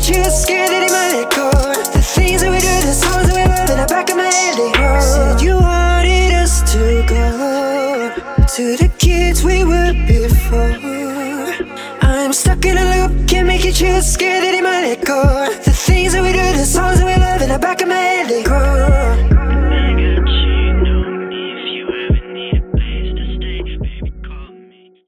you scared that he might let go. The things that we do, the songs that we love, in the back of my head they grow. Said you wanted us to go to the kids we were before. I'm stuck in a loop, can't make you choose, scared that he might let go. The things that we do,